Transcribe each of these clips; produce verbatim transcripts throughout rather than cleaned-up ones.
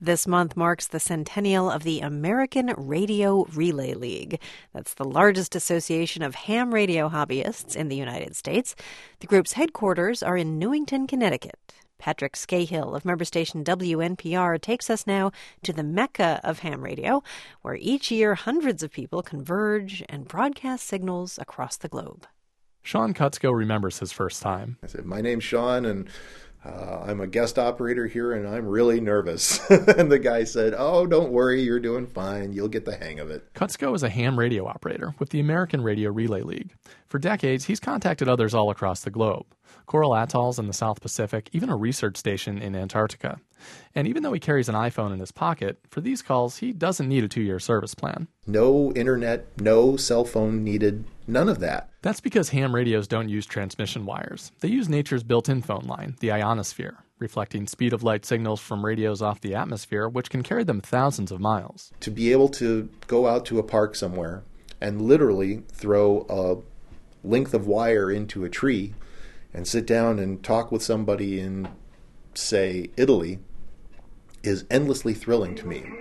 This month marks the centennial of the American Radio Relay League. That's the largest association of ham radio hobbyists in the United States. The group's headquarters are in Newington, Connecticut. Patrick Scahill of member station W N P R takes us now to the Mecca of ham radio, where each year hundreds of people converge and broadcast signals across the globe. Sean Kutzko remembers his first time. I said, my name's Sean, and uh, I'm a guest operator here, and I'm really nervous. And the guy said, oh, don't worry, you're doing fine. You'll get the hang of it. Kutzko is a ham radio operator with the American Radio Relay League. For decades, he's contacted others all across the globe. Coral Atolls in the South Pacific, even a research station in Antarctica. And even though he carries an iPhone in his pocket, for these calls, he doesn't need a two-year service plan. No internet, no cell phone needed, none of that. That's because ham radios don't use transmission wires. They use nature's built-in phone line, the ionosphere, reflecting speed-of-light signals from radios off the atmosphere, which can carry them thousands of miles. To be able to go out to a park somewhere and literally throw a length of wire into a tree and sit down and talk with somebody in, say, Italy, is endlessly thrilling to me.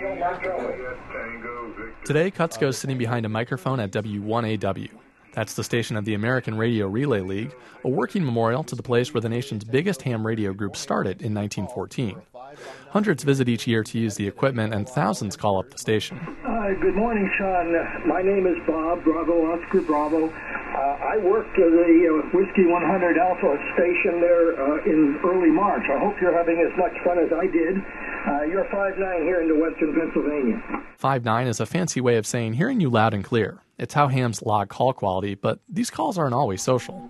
Today, Kutzko is sitting behind a microphone at W one A W. That's the station of the American Radio Relay League, a working memorial to the place where the nation's biggest ham radio group started in nineteen fourteen. Hundreds visit each year to use the equipment, and thousands call up the station. Uh, good morning, Sean. My name is Bob, Bravo, Oscar, Bravo. Uh, I worked at the uh, Whiskey one hundred Alpha station there uh, in early March. I hope you're having as much fun as I did. Uh, you're five nine here into Western Pennsylvania. five nine is a fancy way of saying hearing you loud and clear. It's how hams log call quality, but these calls aren't always social.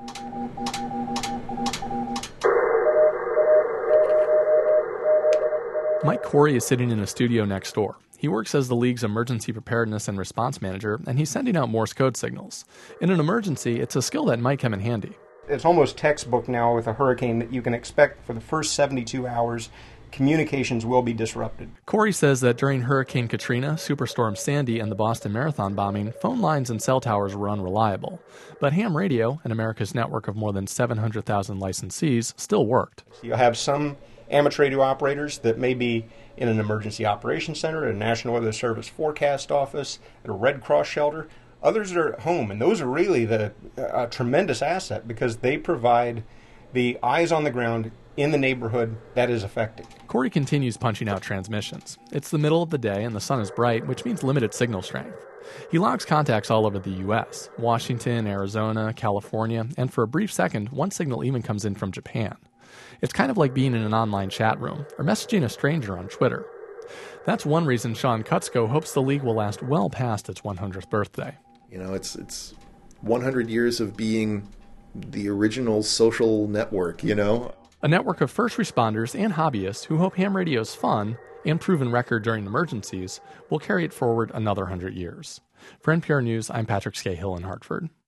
Mike Corey is sitting in a studio next door. He works as the league's emergency preparedness and response manager, and he's sending out Morse code signals. In an emergency, it's a skill that might come in handy. It's almost textbook now with a hurricane that you can expect for the first seventy-two hours, communications will be disrupted. Corey says that during Hurricane Katrina, Superstorm Sandy, and the Boston Marathon bombing, phone lines and cell towers were unreliable. But ham radio, and America's network of more than seven hundred thousand licensees, still worked. You'll have some amateur radio operators that may be in an emergency operations center, at a National Weather Service forecast office, at a Red Cross shelter. Others are at home, and those are really the a tremendous asset because they provide the eyes on the ground in the neighborhood that is affected. Corey continues punching out transmissions. It's the middle of the day and the sun is bright, which means limited signal strength. He logs contacts all over the U S, Washington, Arizona, California, and for a brief second, one signal even comes in from Japan. It's kind of like being in an online chat room or messaging a stranger on Twitter. That's one reason Sean Kutzko hopes the league will last well past its one hundredth birthday. You know, it's it's one hundred years of being the original social network, you know? A network of first responders and hobbyists who hope ham radio's fun and proven record during emergencies will carry it forward another hundred years. For N P R News, I'm Patrick Scahill in Hartford.